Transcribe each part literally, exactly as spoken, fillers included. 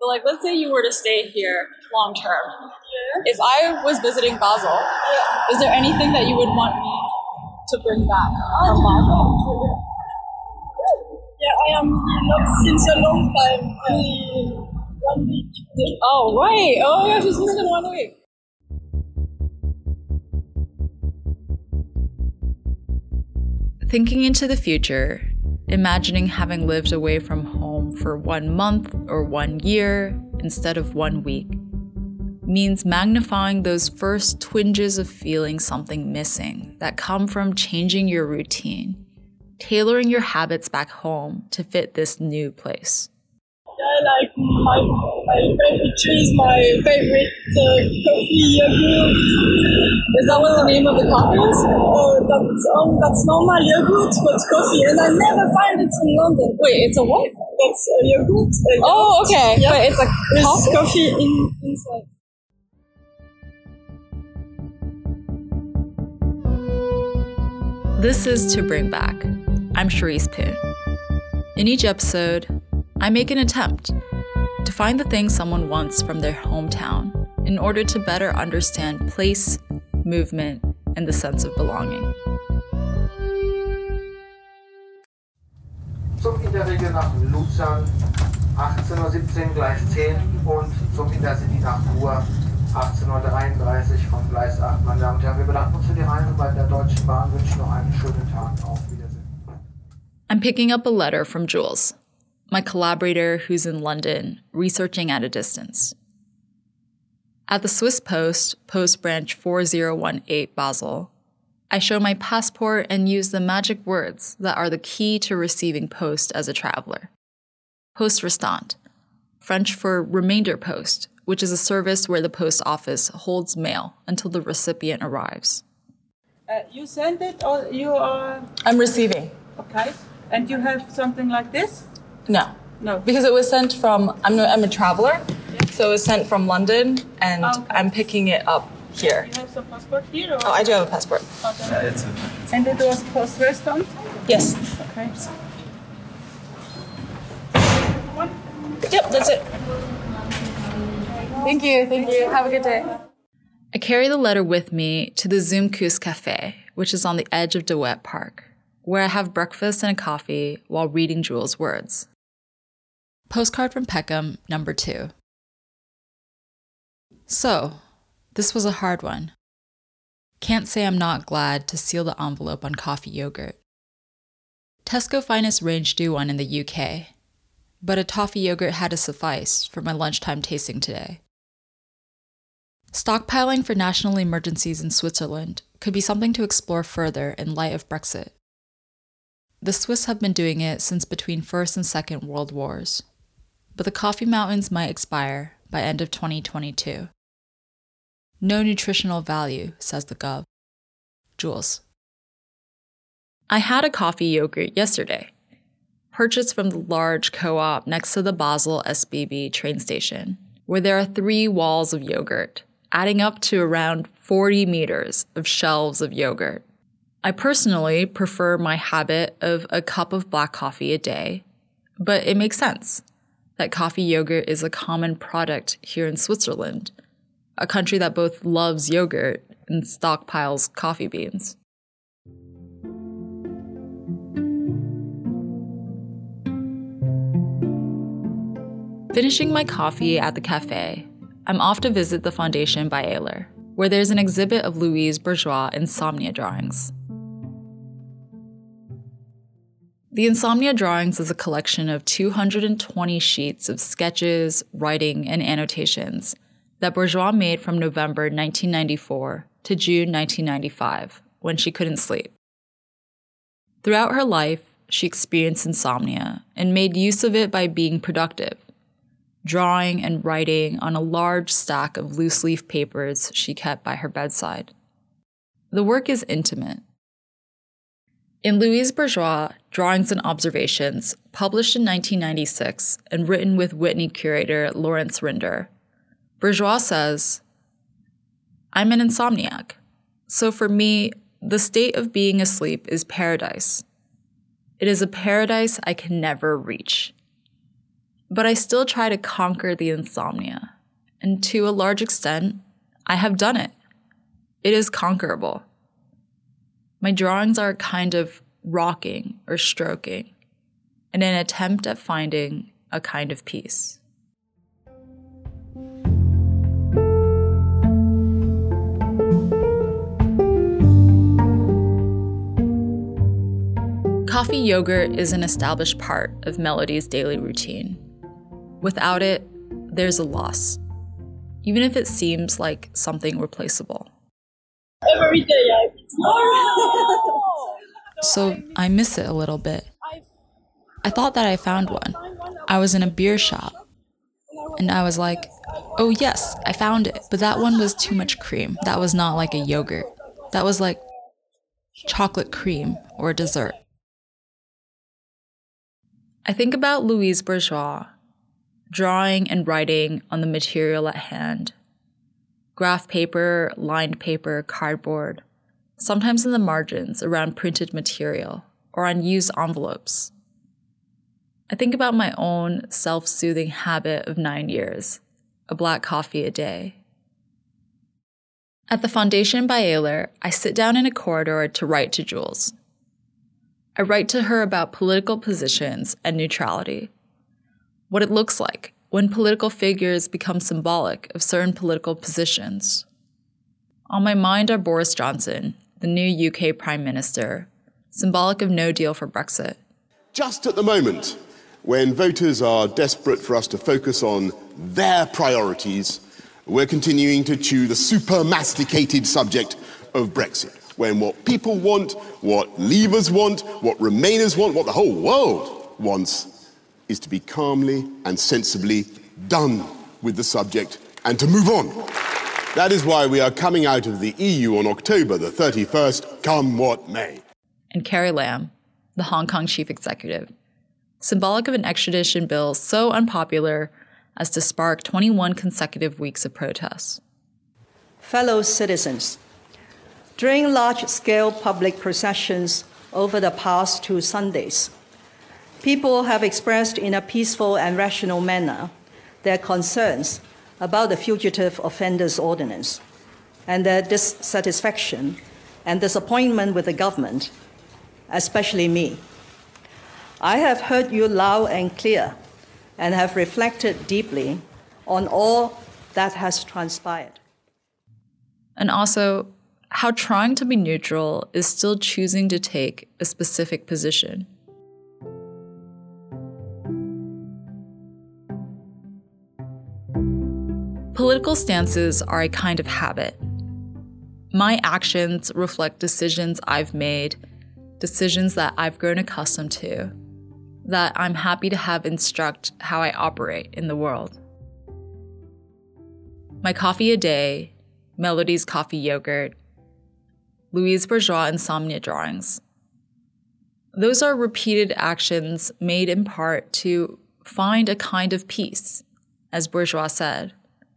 But like, let's say you were to stay here long term. Yeah. If I was visiting Basel, yeah. is there anything that you would want me to bring back from Basel? Yeah, I am not since a long time. Only one week. Oh, right. Oh, yeah, she's visited one week. Thinking into the future, imagining having lived away from home for one month or one year instead of one week means magnifying those first twinges of feeling something missing that come from changing your routine, tailoring your habits back home to fit this new place. Yeah, like my my favorite cheese, my favorite uh, coffee yogurt. Is that what the name of the coffee is? Oh, that's, um, that's normal yogurt, but coffee, and I never find it in London. Wait, it's a what? That's a yogurt. A yogurt. Oh, okay. Yeah. But it's a With coffee in, inside. This is To Bring Back. I'm Charisse Poon. In each episode, I make an attempt to find the things someone wants from their hometown in order to better understand place, movement, and the sense of belonging. Zum Interregel nach Luzern, achtzehn Uhr siebzehn, Gleis zehn und zum Intercity nach Chur, achtzehn Uhr dreiunddreißig vom Gleis acht. Meine Damen und Herren, wir bedanken uns für die Reise bei der Deutschen Bahn, wünschen noch einen schönen Tag. Auf Wiedersehen. I'm picking up a letter from Jules, my collaborator who's in London, researching at a distance. At the Swiss Post, Post Branch four zero one eight Basel, I show my passport and use the magic words that are the key to receiving post as a traveler. Poste restante, French for remainder post, which is a service where the post office holds mail until the recipient arrives. Uh, you send it or you are... I'm receiving. Okay. And you have something like this? No. No. Because it was sent from, I'm a, I'm a traveler, yeah. So it was sent from London, and okay. I'm picking it up here. You have some passport here? Or? Oh, I do have a passport. Okay. Yeah, it's a, it's and it was post restaurant? Yes. Okay. One? Yep, that's it. Thank you, thank you. Have a good day. I carry the letter with me to the Zoomkus Cafe, which is on the edge of De Wet Park, where I have breakfast and a coffee while reading Jules' words. Postcard from Peckham, number two. So, this was a hard one. Can't say I'm not glad to seal the envelope on coffee yogurt. Tesco Finest ranged do one in the U K, but a toffee yogurt had to suffice for my lunchtime tasting today. Stockpiling for national emergencies in Switzerland could be something to explore further in light of Brexit. The Swiss have been doing it since between First and Second World Wars, but the coffee mountains might expire by end of twenty twenty-two. No nutritional value, says the Gov. Jules. I had a coffee yogurt yesterday, purchased from the large co-op next to the Basel S B B train station, where there are three walls of yogurt, adding up to around forty meters of shelves of yogurt. I personally prefer my habit of a cup of black coffee a day, but it makes sense that coffee yogurt is a common product here in Switzerland, a country that both loves yogurt and stockpiles coffee beans. Finishing my coffee at the cafe, I'm off to visit the Foundation by Ehler, where there's an exhibit of Louise Bourgeois insomnia drawings. The Insomnia Drawings is a collection of two hundred twenty sheets of sketches, writing, and annotations that Bourgeois made from November nineteen ninety-four to June nineteen ninety-five, when she couldn't sleep. Throughout her life, she experienced insomnia and made use of it by being productive, drawing and writing on a large stack of loose-leaf papers she kept by her bedside. The work is intimate. In Louise Bourgeois, Drawings and Observations, published in nineteen ninety-six and written with Whitney curator Lawrence Rinder, Bourgeois says, "I'm an insomniac, so for me, the state of being asleep is paradise. It is a paradise I can never reach. But I still try to conquer the insomnia. And to a large extent, I have done it. It is conquerable. My drawings are kind of rocking or stroking in an attempt at finding a kind of peace. Coffee yogurt is an established part of Melody's daily routine. Without it, there's a loss, even if it seems like something replaceable. Every day I eat So I miss it a little bit. I thought that I found one. I was in a beer shop, and I was like, oh yes, I found it. But that one was too much cream. That was not like a yogurt. That was like chocolate cream or a dessert. I think about Louise Bourgeois, drawing and writing on the material at hand. Graph paper, lined paper, cardboard, sometimes in the margins around printed material or on used envelopes. I think about my own self-soothing habit of nine years, a black coffee a day. At the Foundation by Ehler, I sit down in a corridor to write to Jules. I write to her about political positions and neutrality, what it looks like when political figures become symbolic of certain political positions. On my mind are Boris Johnson, the new U K Prime Minister, symbolic of no deal for Brexit. Just at the moment, when voters are desperate for us to focus on their priorities, we're continuing to chew the super-masticated subject of Brexit. When what people want, what Leavers want, what Remainers want, what the whole world wants, is to be calmly and sensibly done with the subject and to move on. That is why we are coming out of the E U on October the thirty-first, come what may. And Carrie Lam, the Hong Kong chief executive, symbolic of an extradition bill so unpopular as to spark twenty-one consecutive weeks of protests. Fellow citizens, during large-scale public processions over the past two Sundays, people have expressed in a peaceful and rational manner their concerns about the Fugitive Offenders Ordinance and their dissatisfaction and disappointment with the government, especially me. I have heard you loud and clear and have reflected deeply on all that has transpired. And also, how trying to be neutral is still choosing to take a specific position. Political stances are a kind of habit. My actions reflect decisions I've made, decisions that I've grown accustomed to, that I'm happy to have instruct how I operate in the world. My coffee a day, Melody's coffee yogurt, Louise Bourgeois insomnia drawings. Those are repeated actions made in part to find a kind of peace, as Bourgeois said.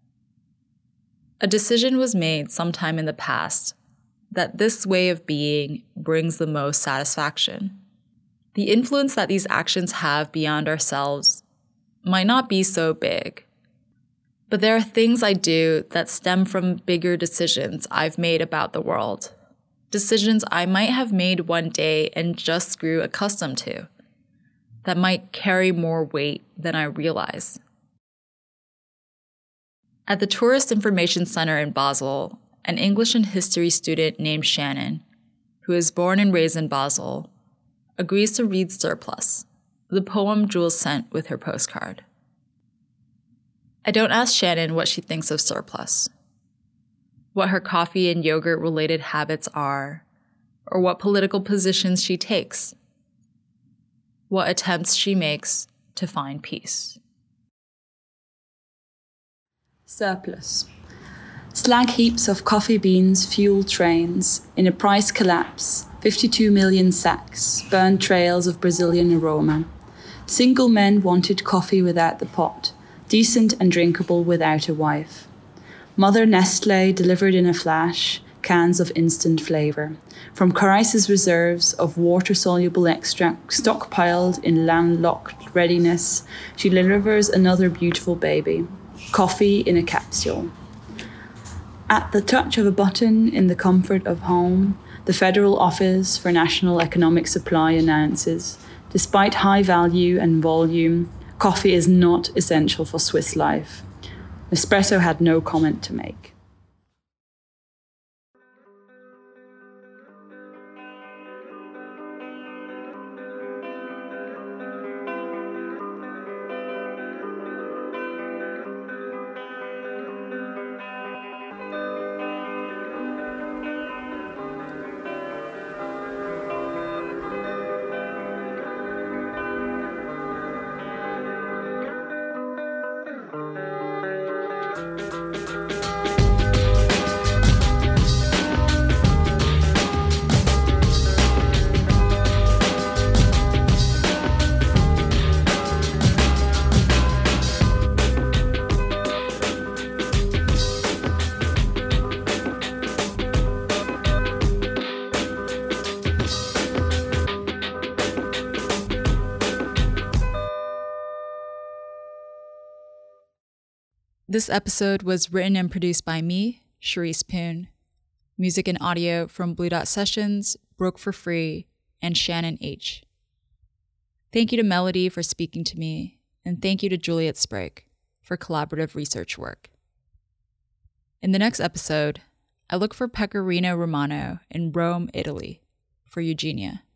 A decision was made sometime in the past that this way of being brings the most satisfaction. The influence that these actions have beyond ourselves might not be so big, but there are things I do that stem from bigger decisions I've made about the world. Decisions I might have made one day and just grew accustomed to, that might carry more weight than I realize. At the Tourist Information Center in Basel, an English and history student named Shannon, who is born and raised in Basel, agrees to read Surplus, the poem Jules sent with her postcard. I don't ask Shannon what she thinks of Surplus, what her coffee and yogurt-related habits are, or what political positions she takes, what attempts she makes to find peace. Surplus. Slag heaps of coffee beans fuel trains in a price collapse, fifty-two million sacks, burned trails of Brazilian aroma. Single men wanted coffee without the pot, decent and drinkable without a wife. Mother Nestlé delivered in a flash, cans of instant flavour. From Carice's reserves of water-soluble extract stockpiled in landlocked readiness, she delivers another beautiful baby, coffee in a capsule. At the touch of a button in the comfort of home, the Federal Office for National Economic Supply announces, despite high value and volume, coffee is not essential for Swiss life. Nespresso had no comment to make. This episode was written and produced by me, Charisse Poon. Music and audio from Blue Dot Sessions, Broke for Free, and Shannon H. Thank you to Melody for speaking to me, and thank you to Juliet Sprague for collaborative research work. In the next episode, I look for Pecorino Romano in Rome, Italy, for Eugenia.